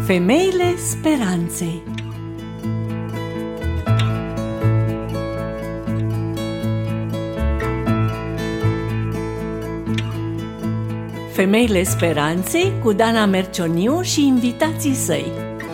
Femeile speranței. Femeile speranței cu Dana Mercioniu și invitații săi.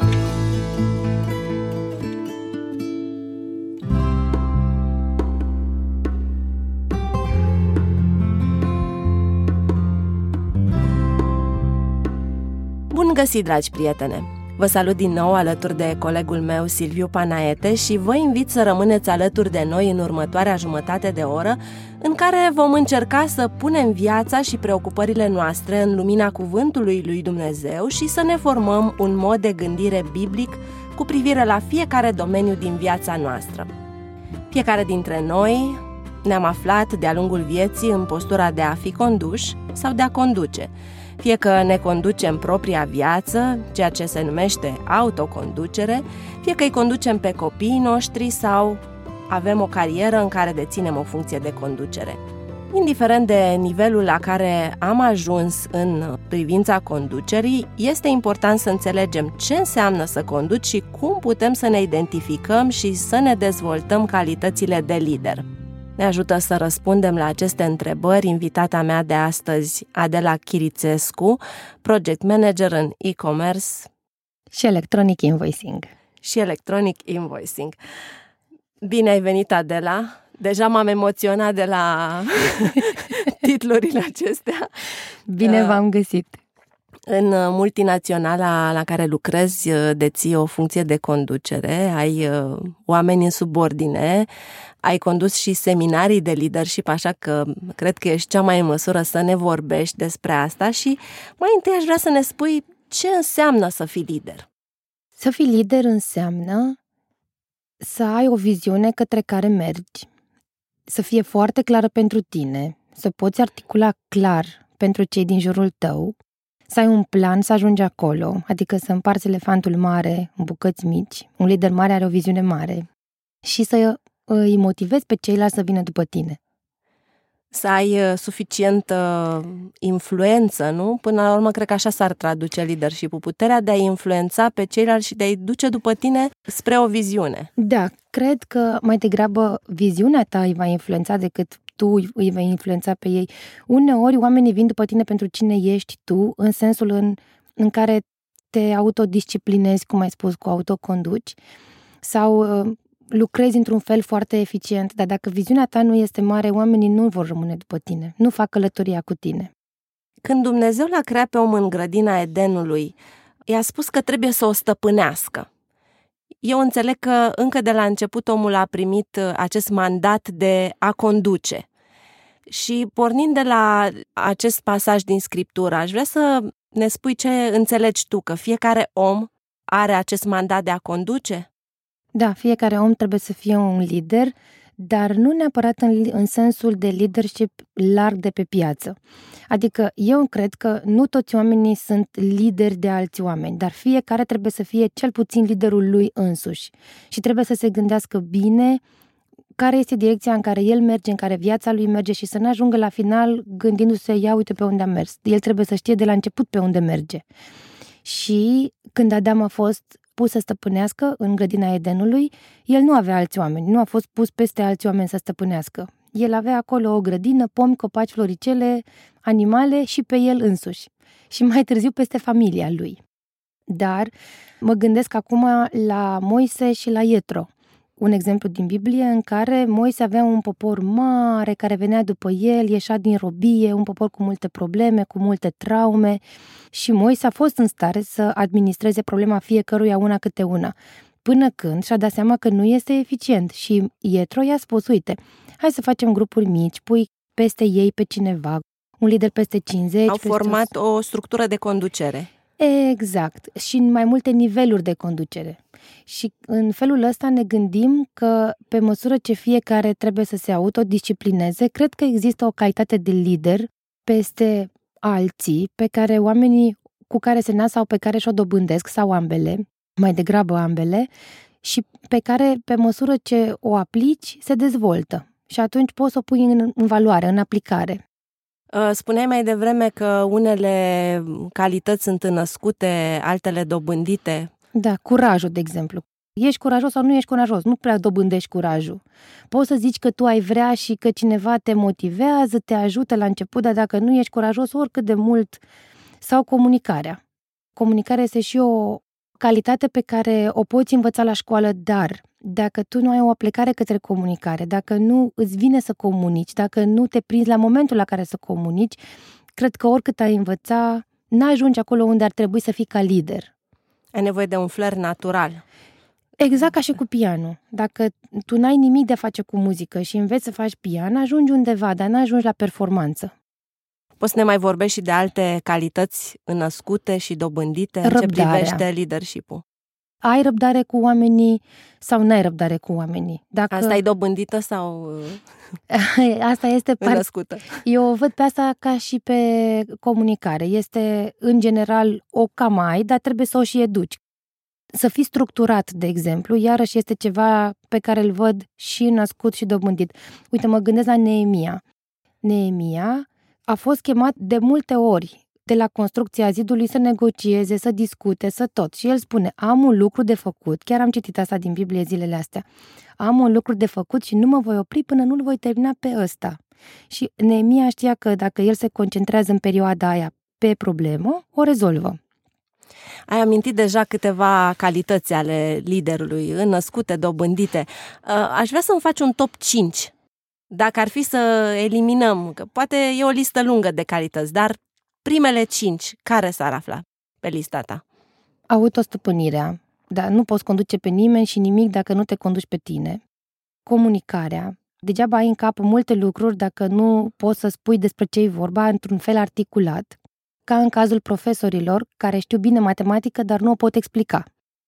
Bun găsit, dragi prietene! Vă salut din nou alături de colegul meu Silviu Panaete și vă invit să rămâneți alături de noi în următoarea jumătate de oră, în care vom încerca să punem viața și preocupările noastre în lumina cuvântului lui Dumnezeu și să ne formăm un mod de gândire biblic cu privire la fiecare domeniu din viața noastră. Fiecare dintre noi ne-am aflat de-a lungul vieții în postura de a fi conduși sau de a conduce. Fie că ne conducem propria viață, ceea ce se numește autoconducere, fie că îi conducem pe copiii noștri sau avem o carieră în care deținem o funcție de conducere. Indiferent de nivelul la care am ajuns în privința conducerii, este important să înțelegem ce înseamnă să conduci și cum putem să ne identificăm și să ne dezvoltăm calitățile de lider. Ne ajută să răspundem la aceste întrebări invitata mea de astăzi, Adela Chirițescu, Project Manager în e-commerce și Electronic Invoicing. Bine ai venit, Adela! Deja m-am emoționat de la titlurile acestea. Bine v-am găsit! În multinaționala la care lucrezi, deții o funcție de conducere, ai oameni în subordine, ai condus și seminarii de leadership, așa că cred că ești cea mai în măsură să ne vorbești despre asta și mai întâi aș vrea să ne spui ce înseamnă să fii lider. Să fii lider înseamnă să ai o viziune către care mergi, să fie foarte clară pentru tine, să poți articula clar pentru cei din jurul tău, să ai un plan să ajungi acolo, adică să împarți elefantul mare în bucăți mici. Un lider mare are o viziune mare și să îi motivezi pe ceilalți să vină după tine. Să ai suficientă influență, nu? Până la urmă, cred că așa s-ar traduce leadership-ul, puterea de a influența pe ceilalți și de a-i duce după tine spre o viziune. Da, cred că mai degrabă viziunea ta îi va influența decât tu îi vei influența pe ei. Uneori oamenii vin după tine pentru cine ești tu, în sensul în care te autodisciplinezi, cum ai spus, cu autoconduci, sau lucrezi într-un fel foarte eficient, dar dacă viziunea ta nu este mare, oamenii nu vor rămâne după tine, nu fac călătoria cu tine. Când Dumnezeu l-a creat pe om în grădina Edenului, i-a spus că trebuie să o stăpânească. Eu înțeleg că încă de la început omul a primit acest mandat de a conduce. Și pornind de la acest pasaj din Scriptură, aș vrea să ne spui ce înțelegi tu, că fiecare om are acest mandat de a conduce? Da, fiecare om trebuie să fie un lider, dar nu neapărat în sensul de leadership larg de pe piață. Adică eu cred că nu toți oamenii sunt lideri de alți oameni, dar fiecare trebuie să fie cel puțin liderul lui însuși și trebuie să se gândească bine care este direcția în care el merge, în care viața lui merge și să nu ajungă la final gândindu-se, ia uite pe unde a mers. El trebuie să știe de la început pe unde merge. Și când Adam a fost pus să stăpânească în grădina Edenului, el nu avea alți oameni, nu a fost pus peste alți oameni să stăpânească. El avea acolo o grădină, pomi, copaci, floricele, animale și pe el însuși. Și mai târziu peste familia lui. Dar mă gândesc acum la Moise și la Ietro. Un exemplu din Biblie în care Moise avea un popor mare care venea după el, ieșea din robie, un popor cu multe probleme, cu multe traume și Moise a fost în stare să administreze problema fiecăruia una câte una, până când și-a dat seama că nu este eficient și Ietro i-a spus, uite, hai să facem grupuri mici, pui peste ei pe cineva, un lider peste 50. Au format o structură de conducere. Exact, și în mai multe niveluri de conducere. Și în felul ăsta ne gândim că pe măsură ce fiecare trebuie să se autodisciplineze, cred că există o calitate de lider peste alții pe care oamenii cu care se nasc sau pe care și-o dobândesc sau ambele, mai degrabă ambele, și pe care pe măsură ce o aplici se dezvoltă. Și atunci poți să o pui în valoare, în aplicare. Spuneai mai devreme că unele calități sunt născute, altele dobândite. Da, curajul, de exemplu. Ești curajos sau nu ești curajos, nu prea dobândești curajul. Poți să zici că tu ai vrea și că cineva te motivează, te ajută la început, dar dacă nu ești curajos, oricât de mult. Sau comunicarea. Comunicarea este și o calitate pe care o poți învăța la școală, dar dacă tu nu ai o aplicare către comunicare, dacă nu îți vine să comunici, dacă nu te prinzi la momentul la care să comunici, cred că oricât ai învăța, n-ajungi acolo unde ar trebui să fii ca lider. Ai nevoie de un flair natural. Exact ca și cu pianul. Dacă tu n-ai nimic de a face cu muzică și înveți să faci pian, ajungi undeva, dar n-ajungi la performanță. Poți să ne mai vorbești și de alte calități născute și dobândite în ce privește leadership-ul? Ai răbdare cu oamenii sau n-ai răbdare cu oamenii? Asta e dobândită sau asta este născută? Eu o văd pe asta ca și pe comunicare. Este, în general, o cam ai, dar trebuie să o și educi. Să fii structurat, de exemplu, iarăși este ceva pe care îl văd și născut și dobândit. Uite, mă gândesc la Neemia. Neemia a fost chemat de multe ori de la construcția zidului să negocieze, să discute, să tot. Și el spune, am un lucru de făcut, chiar am citit asta din Biblie zilele astea, am un lucru de făcut și nu mă voi opri până nu-l voi termina pe ăsta. Și Neemia știa că dacă el se concentrează în perioada aia pe problemă, o rezolvă. Ai amintit deja câteva calități ale liderului, născute, dobândite. Aș vrea să-mi faci un top 5. Dacă ar fi să eliminăm, că poate e o listă lungă de calități, dar primele 5, care s-ar afla pe lista ta? Autostăpânirea. Da, nu poți conduce pe nimeni și nimic dacă nu te conduci pe tine. Comunicarea. Degeaba ai în cap multe lucruri dacă nu poți să spui despre ce e vorba într-un fel articulat, ca în cazul profesorilor care știu bine matematică, dar nu o pot explica.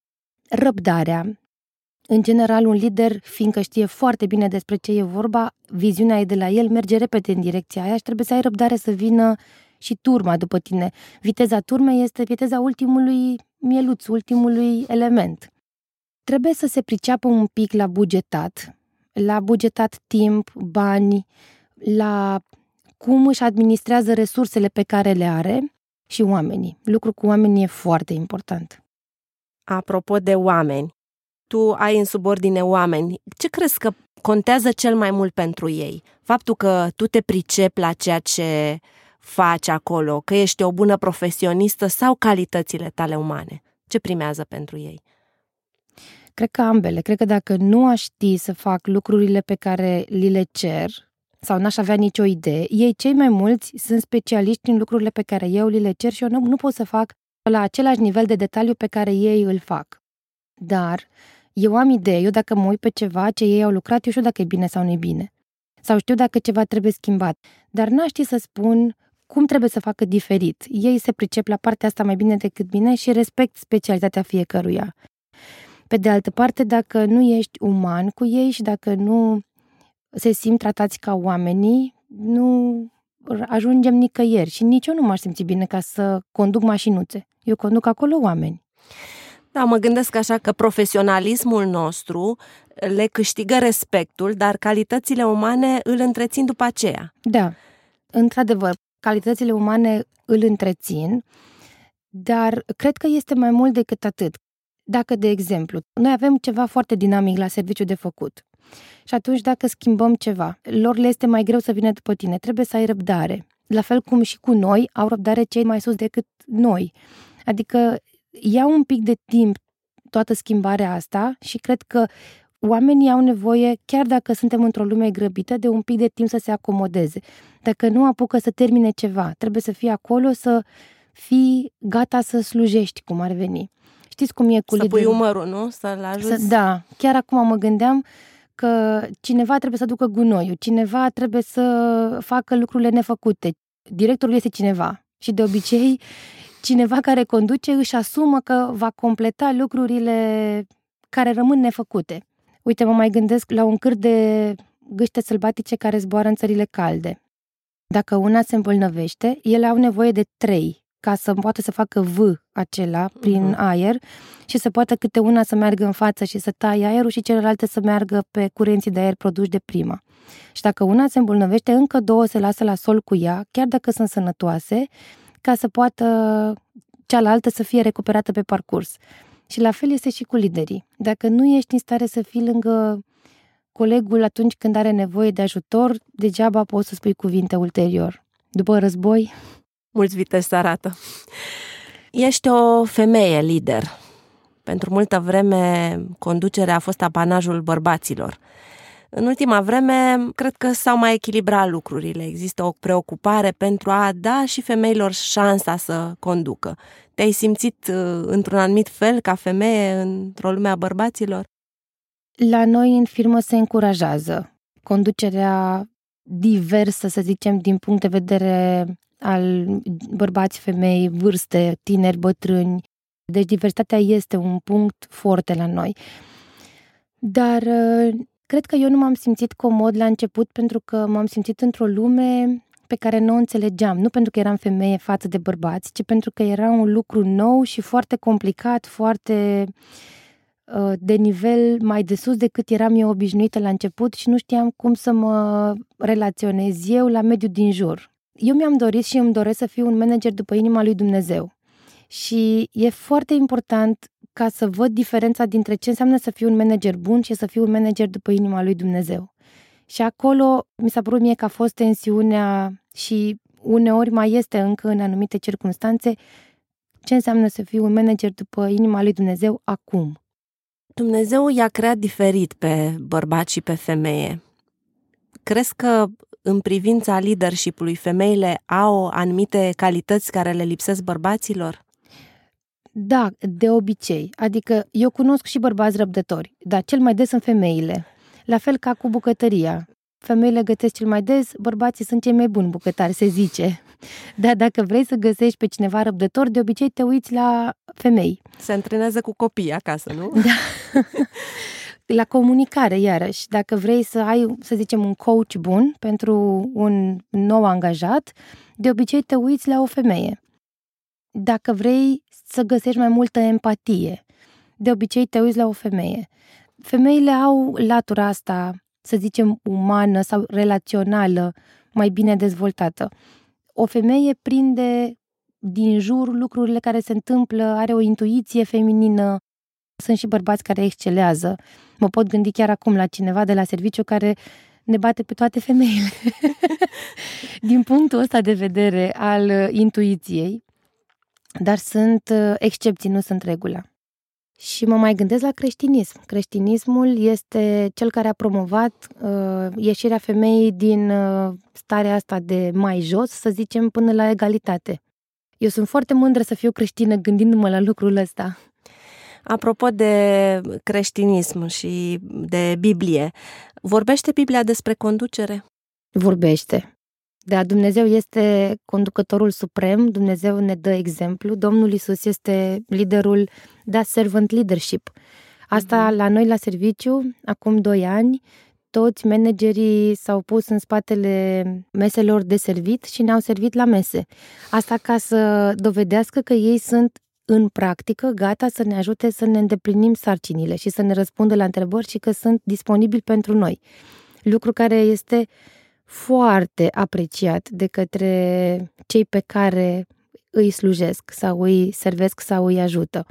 Răbdarea. În general, un lider, fiindcă știe foarte bine despre ce e vorba, viziunea e de la el, merge repede în direcția aia și trebuie să ai răbdare să vină și turma după tine. Viteza turmei este viteza ultimului mieluț, ultimului element. Trebuie să se priceapă un pic la bugetat timp, bani, la cum își administrează resursele pe care le are și oamenii. Lucru cu oamenii e foarte important. Apropo de oameni, tu ai în subordine oameni. Ce crezi că contează cel mai mult pentru ei? Faptul că tu te pricepi la ceea ce faci acolo, că ești o bună profesionistă sau calitățile tale umane? Ce primează pentru ei? Cred că ambele. Cred că dacă nu aș ști să fac lucrurile pe care li le cer sau n-aș avea nicio idee, ei cei mai mulți sunt specialiști în lucrurile pe care eu li le cer și eu nu pot să fac la același nivel de detaliu pe care ei îl fac. Dar eu am idee, eu dacă mă uit pe ceva ce ei au lucrat, eu știu dacă e bine sau nu e bine. Sau știu dacă ceva trebuie schimbat. Dar n-aș ști să spun cum trebuie să facă diferit. Ei se pricep la partea asta mai bine decât mine și respect specialitatea fiecăruia. Pe de altă parte, dacă nu ești uman cu ei și dacă nu se simt tratați ca oamenii, nu ajungem nicăieri. Și nici eu nu m-aș simți bine ca să conduc mașinuțe. Eu conduc acolo oameni. Da, mă gândesc așa că profesionalismul nostru le câștigă respectul, dar calitățile umane îl întrețin după aceea. Da, într-adevăr, calitățile umane îl întrețin, dar cred că este mai mult decât atât. Dacă, de exemplu, noi avem ceva foarte dinamic la serviciu de făcut și atunci dacă schimbăm ceva, lor le este mai greu să vină după tine, trebuie să ai răbdare. La fel cum și cu noi au răbdare cei mai sus decât noi. Adică ia un pic de timp toată schimbarea asta și cred că oamenii au nevoie, chiar dacă suntem într-o lume grăbită, de un pic de timp să se acomodeze. Dacă nu apucă să termine ceva, trebuie să fii acolo, să fii gata să slujești, cum ar veni. Știți cum e cu liderul? Să pui umărul, nu? Să-l ajuți? Da, chiar acum mă gândeam că cineva trebuie să ducă gunoiul, cineva trebuie să facă lucrurile nefăcute. Directorul este cineva și de obicei cineva care conduce își asumă că va completa lucrurile care rămân nefăcute. Uite, mă mai gândesc la un câr de gâște sălbatice care zboară în țările calde. Dacă una se îmbolnăvește, ele au nevoie de 3 ca să poată să facă V acela prin aer și să poată câte una să meargă în față și să taie aerul și celelalte să meargă pe curenții de aer produși de prima. Și dacă una se îmbolnăvește, încă 2 se lasă la sol cu ea, chiar dacă sunt sănătoase, ca să poată cealaltă să fie recuperată pe parcurs. Și la fel este și cu liderii. Dacă nu ești în stare să fii lângă colegul atunci când are nevoie de ajutor, degeaba poți să spui cuvinte ulterior. După război... Mulți viteși se arată. Ești o femeie lider. Pentru multă vreme, conducerea a fost apanajul bărbaților. În ultima vreme, cred că s-au mai echilibrat lucrurile. Există o preocupare pentru a da și femeilor șansa să conducă. Te-ai simțit într-un anumit fel ca femeie într-o lume a bărbaților? La noi în firmă se încurajează conducerea diversă, să zicem, din punct de vedere al bărbați, femei, vârste, tineri, bătrâni. Deci diversitatea este un punct foarte la noi. Dar cred că eu nu m-am simțit comod la început pentru că m-am simțit într-o lume pe care nu o înțelegeam. Nu pentru că eram femeie față de bărbați, ci pentru că era un lucru nou și foarte complicat, foarte de nivel mai de sus decât eram eu obișnuită la început și nu știam cum să mă relaționez eu la mediul din jur. Eu mi-am dorit și îmi doresc să fiu un manager după inima lui Dumnezeu. Și e foarte important ca să văd diferența dintre ce înseamnă să fiu un manager bun și să fiu un manager după inima lui Dumnezeu. Și acolo mi s-a părut mie că a fost tensiunea și uneori mai este încă în anumite circunstanțe ce înseamnă să fiu un manager după inima lui Dumnezeu acum. Dumnezeu i-a creat diferit pe bărbat și pe femeie. Crezi că în privința leadership-ului femeile au anumite calități care le lipsesc bărbaților? Da, de obicei. Adică eu cunosc și bărbați răbdători, dar cel mai des sunt femeile. La fel ca cu bucătăria. Femeile gătesc cel mai des, bărbații sunt cei mai buni bucătari, se zice. Dar dacă vrei să găsești pe cineva răbdător, de obicei te uiți la femei. Se antrenează cu copiii acasă, nu? Da. La comunicare, iarăși. Dacă vrei să ai, să zicem, un coach bun pentru un nou angajat, de obicei te uiți la o femeie. Dacă vrei să găsești mai multă empatie, de obicei te uiți la o femeie. Femeile au latura asta, să zicem, umană sau relațională, mai bine dezvoltată. O femeie prinde din jur lucrurile care se întâmplă, are o intuiție feminină. Sunt și bărbați care excelează. Mă pot gândi chiar acum la cineva de la serviciu care ne bate pe toate femeile. Din punctul ăsta de vedere al intuiției. Dar sunt excepții, nu sunt regula. Și mă mai gândesc la creștinism. Creștinismul este cel care a promovat ieșirea femeii din starea asta de mai jos, să zicem, până la egalitate. Eu sunt foarte mândră să fiu creștină gândindu-mă la lucrul ăsta. Apropo de creștinism și de Biblie, vorbește Biblia despre conducere? Vorbește. Da, Dumnezeu este conducătorul suprem, Dumnezeu ne dă exemplu, Domnul Iisus este liderul, da, servant leadership. Asta la noi la serviciu, acum 2 ani, toți managerii s-au pus în spatele meselor de servit și ne-au servit la mese. Asta ca să dovedească că ei sunt în practică gata să ne ajute să ne îndeplinim sarcinile și să ne răspundă la întrebări și că sunt disponibili pentru noi. Lucru care este foarte apreciat de către cei pe care îi slujesc sau îi servesc sau îi ajută.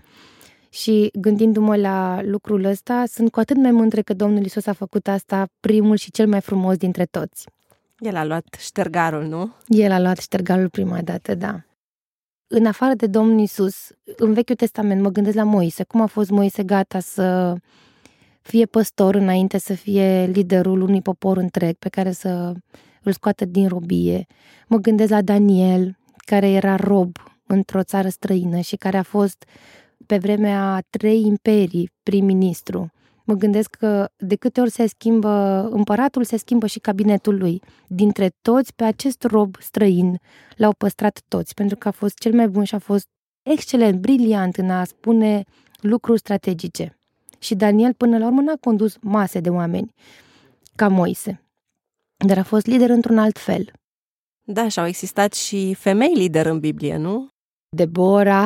Și gândindu-mă la lucrul ăsta, sunt cu atât mai mândră că Domnul Iisus a făcut asta primul și cel mai frumos dintre toți. El a luat ștergarul, nu? El a luat ștergarul prima dată, da. În afară de Domnul Iisus, în Vechiul Testament, mă gândesc la Moise. Cum a fost Moise gata să fie păstor înainte să fie liderul unui popor întreg pe care să îl scoată din robie. Mă gândesc la Daniel, care era rob într-o țară străină și care a fost pe vremea a 3 imperii prim-ministru. Mă gândesc că de câte ori se schimbă împăratul, se schimbă și cabinetul lui. Dintre toți, pe acest rob străin l-au păstrat toți, pentru că a fost cel mai bun și a fost excelent, briliant în a spune lucruri strategice. Și Daniel până la urmă n-a condus mase de oameni ca Moise, dar a fost lider într-un alt fel. Da, și au existat și femei lideri în Biblie, nu? Deborah,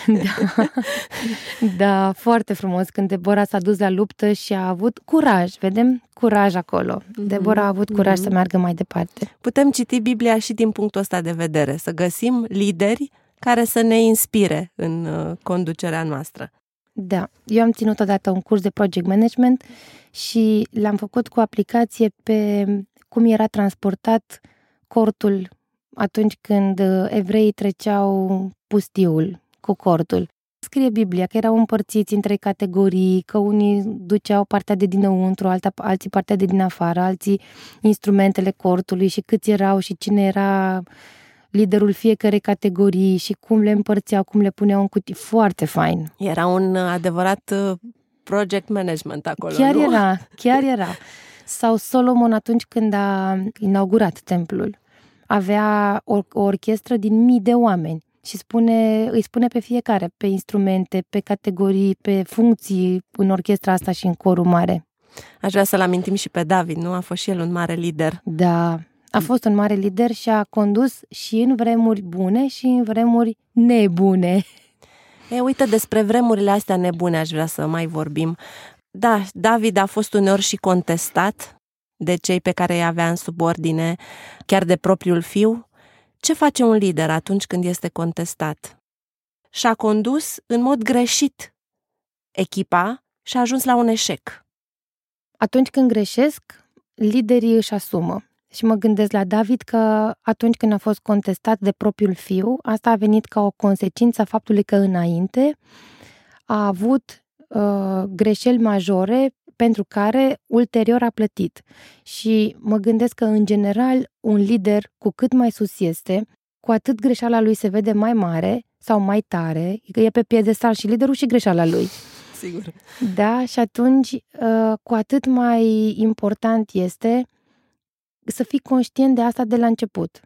da, foarte frumos, când Deborah s-a dus la luptă și a avut curaj, vedem? Curaj acolo. Deborah a avut curaj să meargă mai departe. Putem citi Biblia și din punctul ăsta de vedere, să găsim lideri care să ne inspire în conducerea noastră. Da, eu am ținut odată un curs de project management și l-am făcut cu aplicație pe cum era transportat cortul atunci când evreii treceau pustiul cu cortul. Scrie Biblia că erau împărțiți în 3 categorii, că unii duceau partea de dinăuntru, alții partea de din afară, alții instrumentele cortului și câți erau și cine era liderul fiecărei categorii și cum le împărțeau, cum le puneau în cutii. Foarte fain. Era un adevărat project management acolo, Chiar era. Sau Solomon atunci când a inaugurat templul. Avea o orchestră din mii de oameni și îi spune pe fiecare, pe instrumente, pe categorii, pe funcții în orchestra asta și în corul mare. Aș vrea să-l amintim și pe David, nu? A fost și el un mare lider. Da, a fost un mare lider și a condus și în vremuri bune și în vremuri nebune. Uite, despre vremurile astea nebune aș vrea să mai vorbim. Da, David a fost uneori și contestat de cei pe care îi avea în subordine, chiar de propriul fiu. Ce face un lider atunci când este contestat? Și-a condus în mod greșit echipa și a ajuns la un eșec. Atunci când greșesc, liderii își asumă. Și mă gândesc la David că atunci când a fost contestat de propriul fiu, asta a venit ca o consecință a faptului că înainte a avut greșeli majore pentru care ulterior a plătit. Și mă gândesc că, în general, un lider, cu cât mai sus este, cu atât greșeala lui se vede mai mare sau mai tare, că e pe piedestal și liderul și greșeala lui. Sigur. Da, și atunci, cu atât mai important este să fii conștient de asta de la început.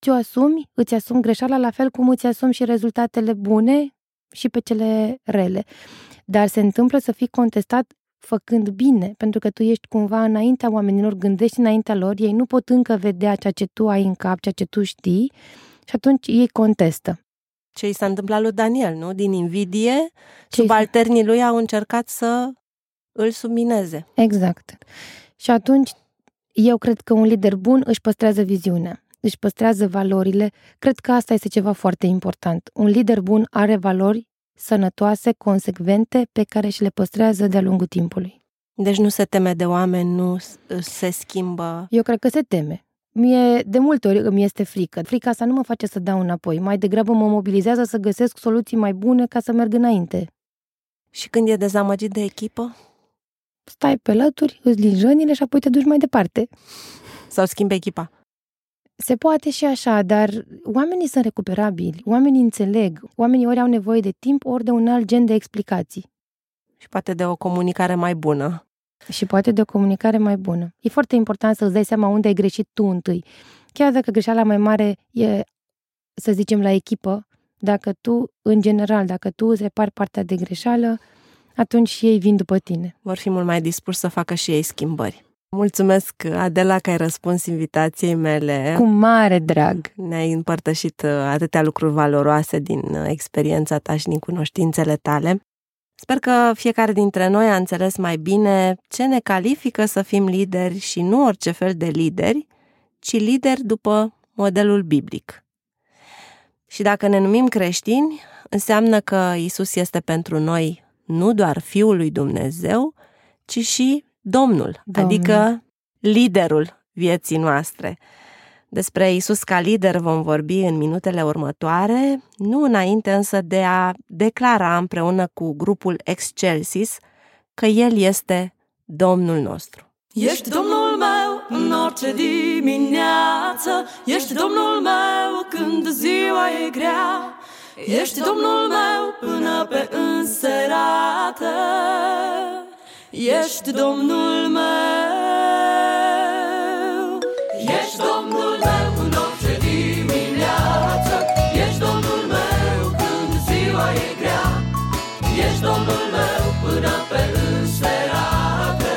Îți asumi greșeala la fel cum îți asumi și rezultatele bune și pe cele rele. Dar se întâmplă să fii contestat făcând bine, pentru că tu ești cumva înaintea oamenilor, gândești înaintea lor, ei nu pot încă vedea ceea ce tu ai în cap, ceea ce tu știi și atunci ei contestă. Ce i s-a întâmplat lui Daniel, nu? Din invidie, subalternii lui au încercat să îl submineze. Exact. Și atunci eu cred că un lider bun își păstrează viziunea, își păstrează valorile. Cred că asta este ceva foarte important. Un lider bun are valori sănătoase, consecvente, pe care și le păstrează de-a lungul timpului. Deci nu se teme de oameni, nu se schimbă? Eu cred că se teme. De multe ori îmi este frică. Frica asta nu mă face să dau înapoi. Mai degrabă mă mobilizează să găsesc soluții mai bune ca să merg înainte. Și când e dezamăgit de echipă? Stai pe lături, îți lingi rănile și apoi te duci mai departe. Sau schimbi echipa? Se poate și așa, dar oamenii sunt recuperabili, oamenii înțeleg, oamenii ori au nevoie de timp, ori de un alt gen de explicații. Și poate de o comunicare mai bună. E foarte important să-ți dai seama unde ai greșit tu întâi. Chiar dacă greșeala mai mare e, să zicem, la echipă, dacă tu îți repari partea de greșeală, atunci și ei vin după tine. Vor fi mult mai dispuși să facă și ei schimbări. Mulțumesc, Adela, că ai răspuns invitației mele. Cu mare drag. Ne-ai împărtășit atâtea lucruri valoroase din experiența ta și din cunoștințele tale. Sper că fiecare dintre noi a înțeles mai bine ce ne califică să fim lideri și nu orice fel de lideri, ci lideri după modelul biblic. Și dacă ne numim creștini, înseamnă că Iisus este pentru noi nu doar Fiul lui Dumnezeu, ci și Domnul, adică liderul vieții noastre. Despre Iisus ca lider vom vorbi în minutele următoare, nu înainte însă de a declara împreună cu grupul Excelsis că El este Domnul nostru. Ești Domnul meu în orice dimineață, ești Domnul meu când ziua e grea, ești Domnul meu până pe înserată, ești Domnul meu. Ești Domnul meu în orice dimineață, ești Domnul meu când ziua e grea, ești Domnul meu până pe înserată,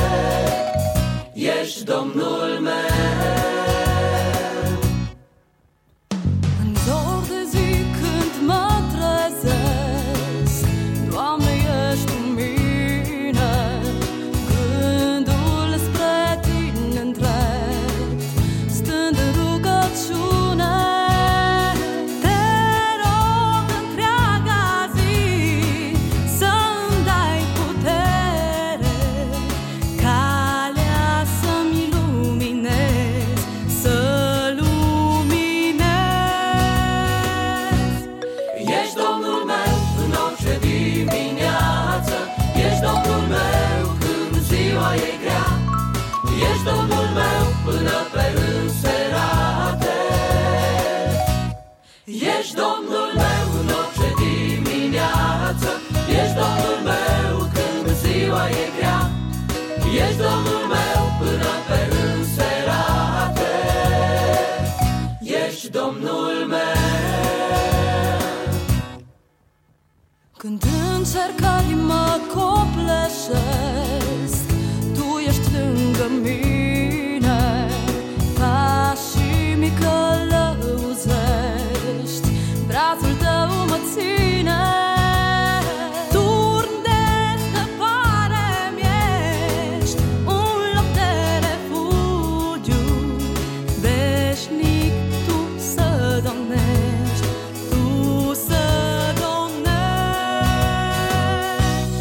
ești Domnul meu. În zor de zi când mă Ești Domnul meu în orice dimineață, ești Domnul meu când ziua e grea, ești Domnul meu până pe înserate, ești Domnul meu. Când încercări mă copleșesc, Tu ești lângă mine, ca și mi călăuzești, brațul Tău mă ține. Turn de scăpare-mi ești, un loc de refugiu, veșnic Tu să domnești, Tu să domnești.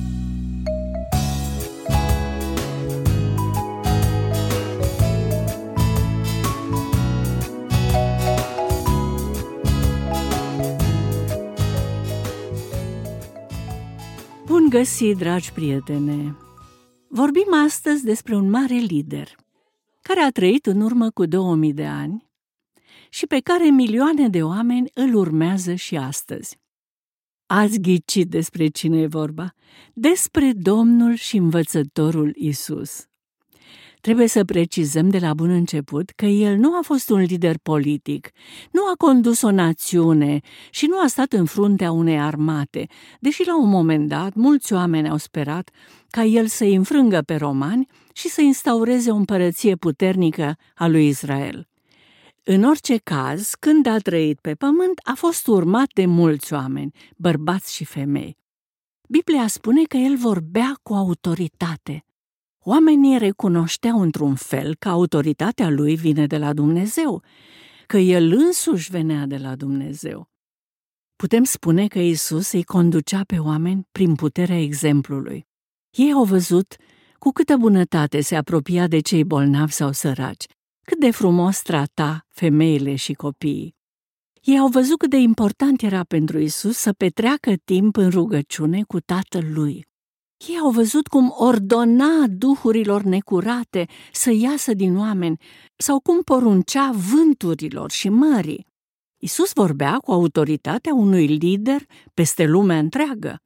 Bun găsit, dragi prietene! Vorbim astăzi despre un mare lider care a trăit în urmă cu 2000 de ani și pe care milioane de oameni îl urmează și astăzi. Ați ghicit despre cine e vorba? Despre Domnul și Învățătorul Iisus. Trebuie să precizăm de la bun început că el nu a fost un lider politic, nu a condus o națiune și nu a stat în fruntea unei armate, deși la un moment dat mulți oameni au sperat ca el să-i înfrângă pe romani și să instaureze o împărăție puternică a lui Israel. În orice caz, când a trăit pe pământ, a fost urmat de mulți oameni, bărbați și femei. Biblia spune că el vorbea cu autoritate. Oamenii recunoșteau într-un fel că autoritatea lui vine de la Dumnezeu, că el însuși venea de la Dumnezeu. Putem spune că Iisus îi conducea pe oameni prin puterea exemplului. Ei au văzut cu câtă bunătate se apropia de cei bolnavi sau săraci, cât de frumos trata femeile și copiii. Ei au văzut cât de important era pentru Iisus să petreacă timp în rugăciune cu Tatăl lui. Ei au văzut cum ordona duhurilor necurate să iasă din oameni sau cum poruncea vânturilor și mării. Iisus vorbea cu autoritatea unui lider peste lumea întreagă.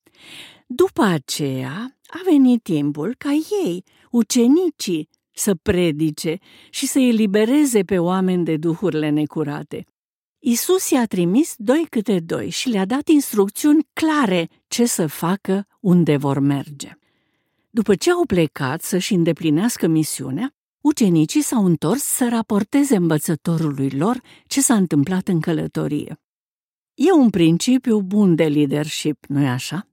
După aceea a venit timpul ca ei, ucenicii, să predice și să elibereze pe oameni de duhurile necurate. Iisus i-a trimis 2 câte 2 și le-a dat instrucțiuni clare ce să facă, unde vor merge. După ce au plecat să-și îndeplinească misiunea, ucenicii s-au întors să raporteze învățătorului lor ce s-a întâmplat în călătorie. E un principiu bun de leadership, nu-i așa?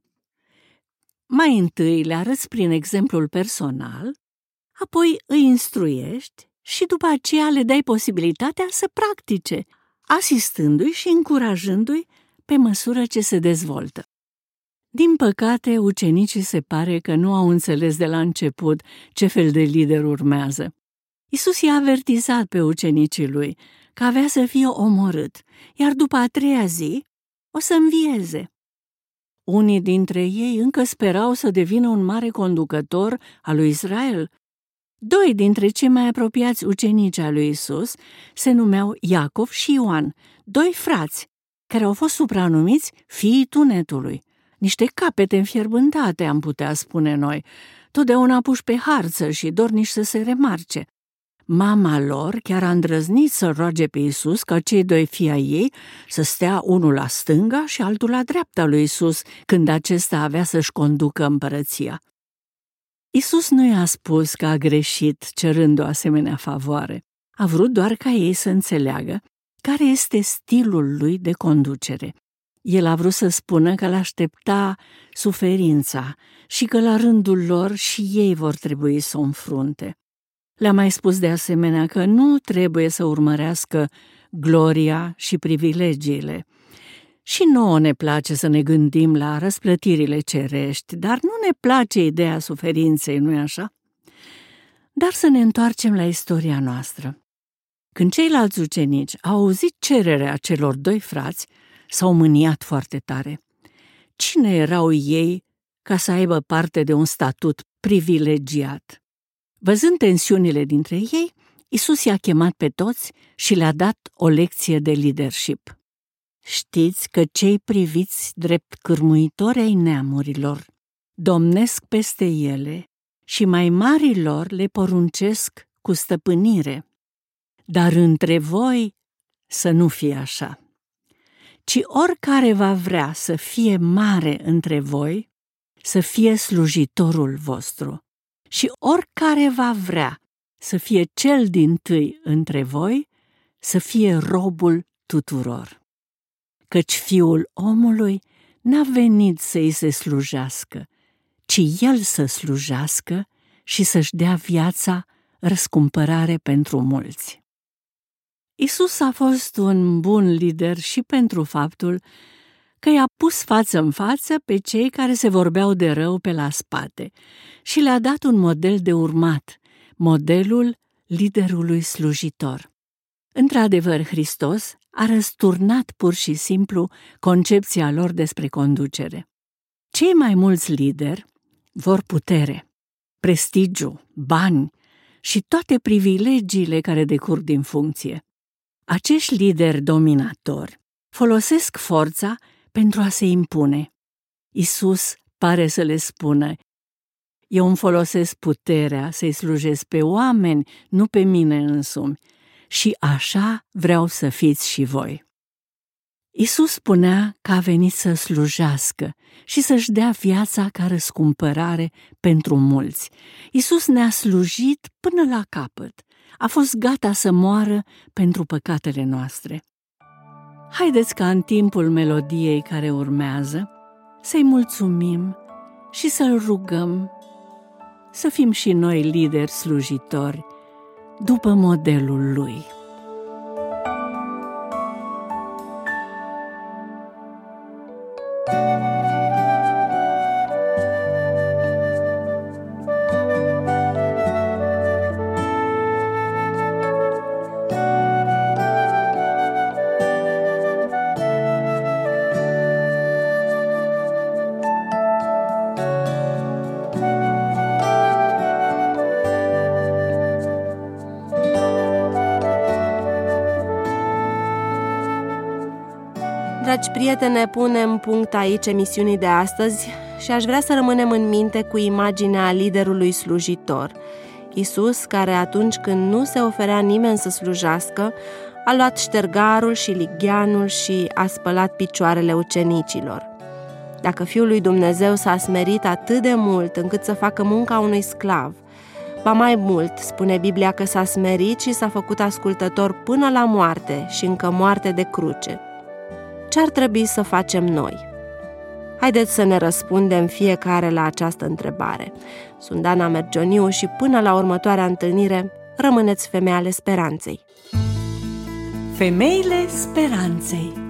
Mai întâi le arăți prin exemplul personal, apoi îi instruiești și după aceea le dai posibilitatea să practice, asistându-i și încurajându-i pe măsură ce se dezvoltă. Din păcate, ucenicii se pare că nu au înțeles de la început ce fel de lider urmează. Iisus i-a avertizat pe ucenicii lui că avea să fie omorât, iar după a 3-a zi o să învieze. Unii dintre ei încă sperau să devină un mare conducător al lui Israel. 2 dintre cei mai apropiați ucenici ai lui Iisus se numeau Iacov și Ioan, 2 frați, care au fost supranumiți fiii tunetului. Niște capete înfierbântate, am putea spune noi, totdeauna puși pe harță și dorniși să se remarce. Mama lor chiar a îndrăznit să roage pe Iisus ca cei 2 fii ai ei să stea unul la stânga și altul la dreapta lui Iisus când acesta avea să-și conducă împărăția. Iisus nu i-a spus că a greșit cerând o asemenea favoare. A vrut doar ca ei să înțeleagă care este stilul lui de conducere. El a vrut să spună că l-aștepta suferința și că la rândul lor și ei vor trebui să o înfrunte. Le-a mai spus de asemenea că nu trebuie să urmărească gloria și privilegiile. Și nouă ne place să ne gândim la răsplătirile cerești, dar nu ne place ideea suferinței, nu-i așa? Dar să ne întoarcem la istoria noastră. Când ceilalți ucenici au auzit cererea celor 2 frați, s-au mâniat foarte tare. Cine erau ei ca să aibă parte de un statut privilegiat? Văzând tensiunile dintre ei, Iisus i-a chemat pe toți și le-a dat o lecție de leadership. Știți că cei priviți drept cârmuitori ai neamurilor domnesc peste ele și mai marilor le poruncesc cu stăpânire. Dar între voi să nu fie așa, ci oricare va vrea să fie mare între voi, să fie slujitorul vostru, și oricare va vrea să fie cel dintâi între voi, să fie robul tuturor. Căci Fiul omului n-a venit să-i se slujească, ci El să slujească și să-și dea viața răscumpărare pentru mulți. Isus a fost un bun lider și pentru faptul că i-a pus față în față pe cei care se vorbeau de rău pe la spate și le-a dat un model de urmat, modelul liderului slujitor. Într-adevăr, Hristos a răsturnat pur și simplu concepția lor despre conducere. Cei mai mulți lideri vor putere, prestigiu, bani și toate privilegiile care decurg din funcție. Acești lideri dominatori folosesc forța pentru a se impune. Isus pare să le spună: eu îmi folosesc puterea să-i slujesc pe oameni, nu pe mine însumi, și așa vreau să fiți și voi. Isus spunea că a venit să slujească și să-și dea viața ca răscumpărare pentru mulți. Isus ne-a slujit până la capăt. A fost gata să moară pentru păcatele noastre. Haideți ca în timpul melodiei care urmează să-i mulțumim și să-L rugăm să fim și noi lideri slujitori după modelul Lui. Dragi prieteni, punem punct aici emisiunii de astăzi și aș vrea să rămânem în minte cu imaginea liderului slujitor. Isus, care atunci când nu se oferea nimeni să slujească, a luat ștergarul și ligheanul și a spălat picioarele ucenicilor. Dacă Fiul lui Dumnezeu s-a smerit atât de mult încât să facă munca unui sclav, ba mai mult, spune Biblia că s-a smerit și s-a făcut ascultător până la moarte și încă moarte de cruce. Ce ar trebui să facem noi? Haideți să ne răspundem fiecare la această întrebare. Sunt Dana Mergioniu și până la următoarea întâlnire, rămâneți femei ale speranței. Femeile speranței.